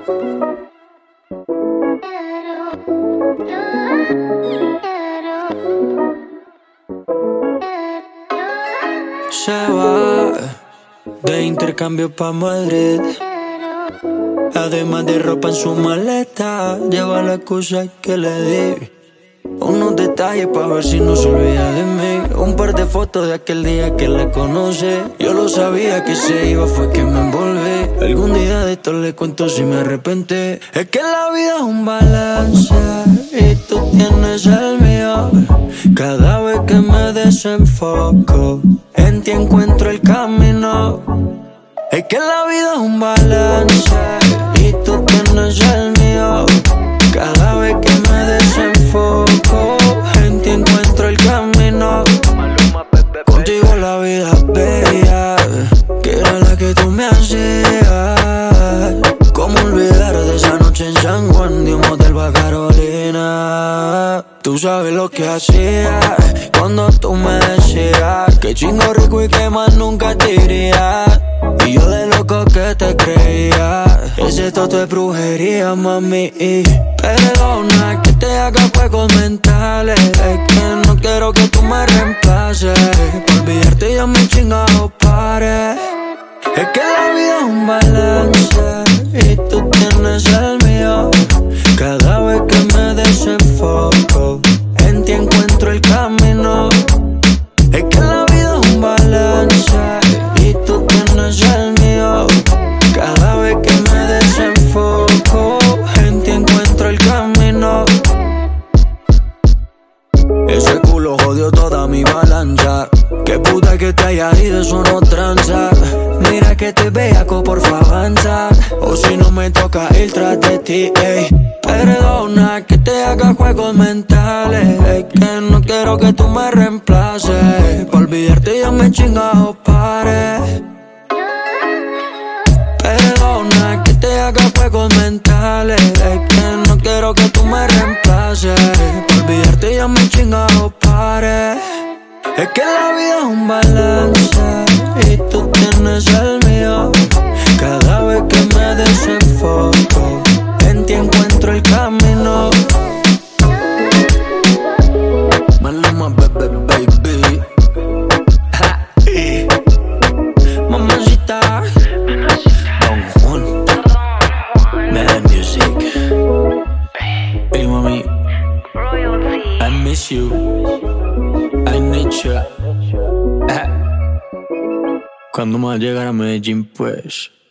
Se va de intercambio pa' Madrid. Además de ropa en su maleta, lleva la cosa que le di. Unos detalles pa' ver si no se olvida de mí. Un par de fotos de aquel día que la conoce. Yo lo sabía que se iba, fue que me envolví. Algún día de esto le cuento si me arrepenté. Es que la vida es un balance y tú tienes el mío. Cada vez que me desenfoco, en ti encuentro el camino. Es que la vida es un balance y tú tienes el mío. Cada vez que me desenfoco, en ti encuentro el camino. Contigo la vida es bella, que era la que tú me hacías. ¿Cómo olvidar de esa noche en San Juan de un motel pa' Carolina? Tú sabes lo que hacía cuando tú me decías que chingo rico y que más nunca te iría. Y yo de loco que te creía, ese toto es brujería, mami. Perdona que te haga juegos mentales, es que no quiero que tú me reemplaces. Por olvidarte ya me chingado pares. Es que la vida es un balance y tú tienes el mío. Cada vez que me desenfoco, en ti encuentro el camino. Es que la vida es un balance y tú tienes el mío. Cada vez que me desenfoco, en ti encuentro el camino. Ese culo jodió toda mi balanza. Qué puta que te haya ido, eso no tranza. Mira que te bellaco, porfa avanza. O si no me toca ir tras de ti, ey. Perdona que te haga juegos mentales, es que no quiero que tú me reemplaces. Por olvidarte ya me he chingado pares. Perdona que te haga juegos mentales, es que no quiero que tú me reemplaces. Por olvidarte ya me he chingado pares. Es que la vida es un balance y tú tienes el mío. Cada vez que me desenfoco, en ti encuentro el camino. Maluma, baby. Mamacita. Don Juan. Mad Music. Hey, mami. I miss you. I need you. Cuando me va a llegar a Medellín, pues